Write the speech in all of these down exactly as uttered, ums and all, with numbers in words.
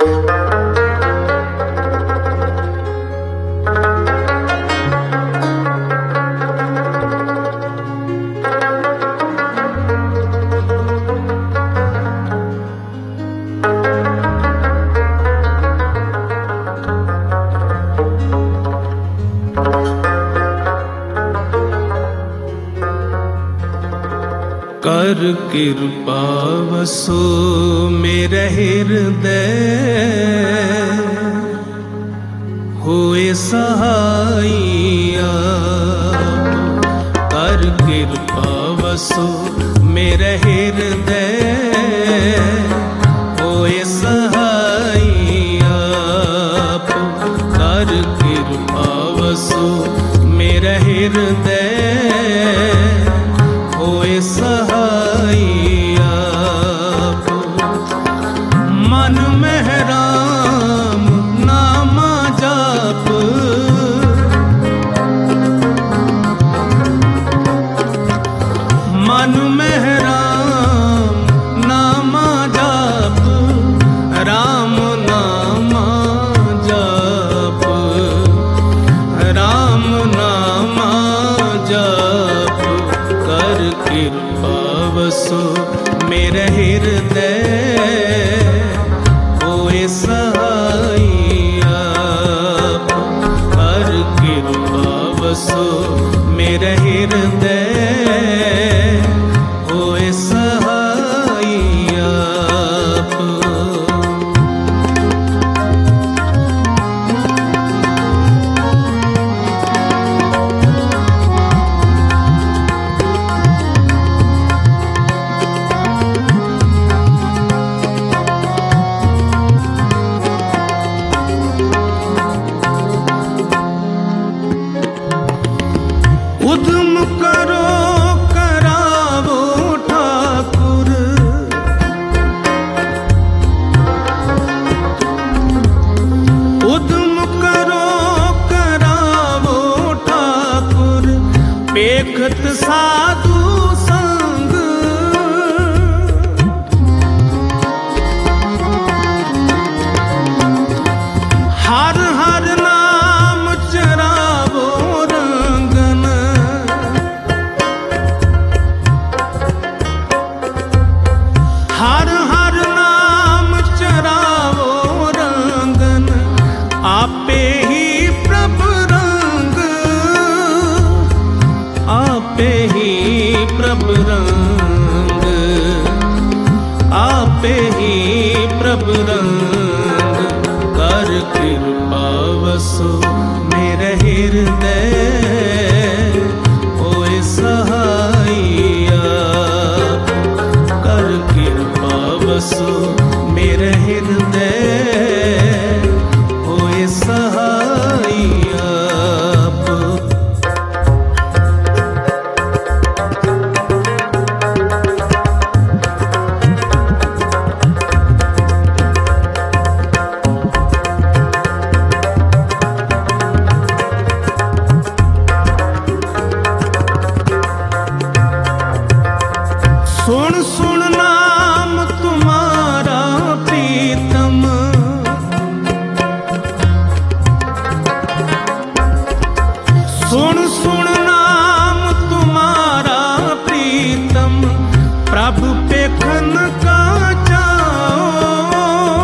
कर कृपा वसो मेरे हृदय होए सहाइया। कर कृपा वसो मेरे हृदय होए सहाइया। कर कृपा वसो मेरे हृदय होए सहाइया। मन में राम नाम जाप मन में राम नाम जाप राम नाम जाप राम नाम जाप। कर कृपा वसो मेरे हृदय होए सहाइया। कर कृपा वसो मेरे हृदय होए सहाइया। उद्यम करो करावो ठाकुर उद्यम करो करावो ठाकुर। पेखत साधु संग हर हर नाम चरावो रंगन। हर हर नाम चरावो रंगन। आपे ही प्रभु रंग आपे ही प्रभु रंग आपे ही प्रभु रंग। कर कृपा वसो मेरे हृदय होए सहाइया। कर कृपा वसो मेरे हृदय होए सहाइया। सुन सुन नाम तुम्हारा प्रीतम। सुन सुन नाम तुम्हारा प्रीतम। प्रभु पेखन का जाओ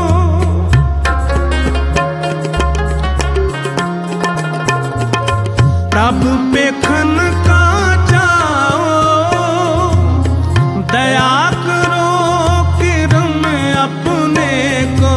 प्रभु पेखन का दया करो किरम अपने को।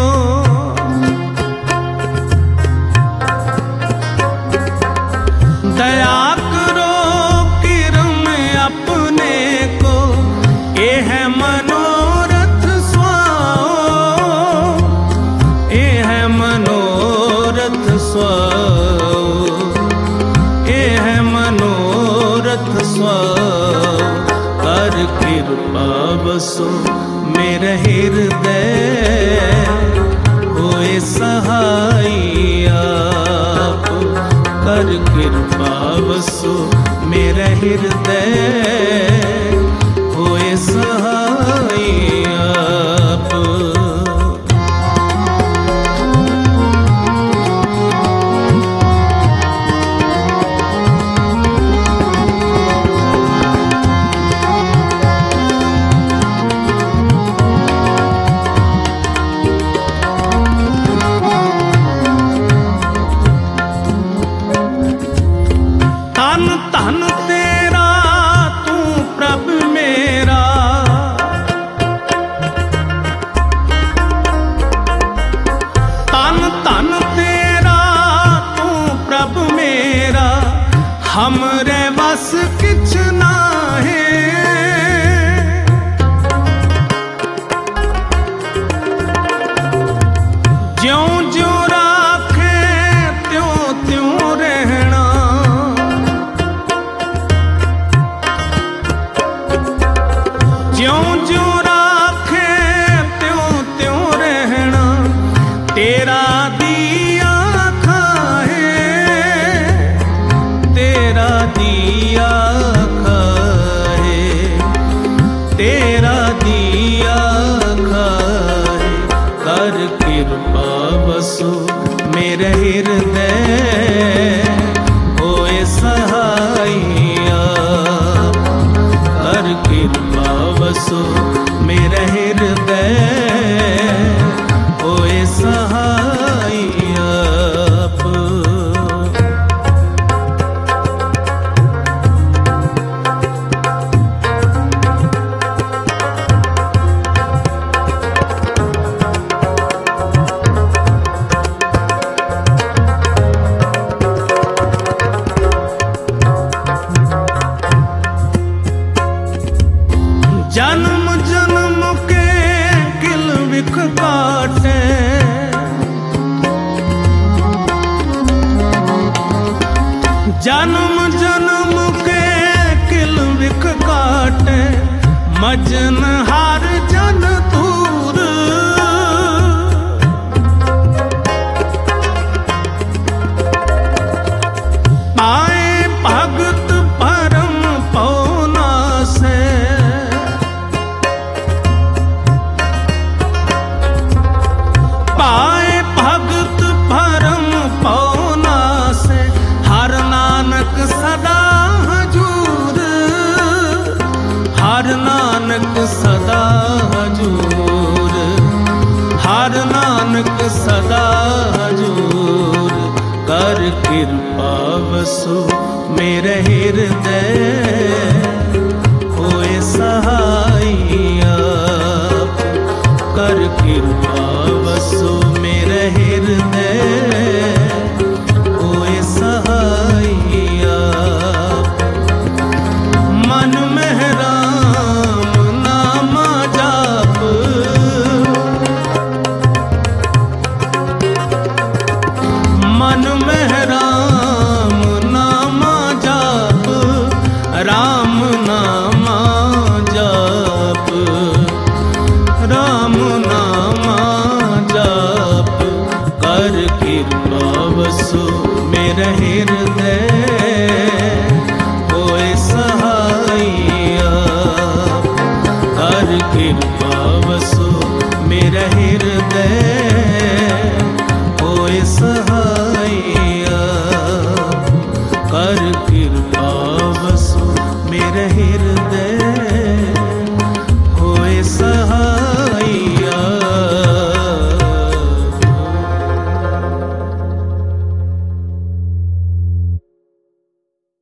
दया करो किरम अपने को। ये है मनोरथ स्वाओ ये है मनोरथ स्वाओ ये है मनोरथ स्वाओ। कर कृपा वसो मेरे हृदय होए सहाइया। कर कृपा वसो मेरे हृदय होए सहाइया। ज्यों ज्यों राखे त्यों त्यों रहना, ज्यों ज्यों राखे त्यों त्यों रहना, तेरा दिया खाए, तेरा दिया खाए, तेरा दिया खाए। कर कृपा बसो मेरे हृदय, होए सहाइया। कर कृपा बसो मेरे हृदय, होए सहाइया। जन्म जन्म के किल बिख काटे, जन्म जन्म के किल बिख काटे, मजन हार जन दूर। पाए भगत परम पौना से, पाए भगत परम पौना से, हर नानक सदा हजूर, हर नानक सदा हजूर, हर नानक सदा हजूर। कर कृपा बसो मेरे हृदय, होए सहाइया। कर कृपा बसो मेरे हृदय, होए सहाइया। मन में राम नाम जाप, मन में राम नाम जाप, राम नाम जाप, राम नाम जाप। कर कृपा बसो मेरे हृदय,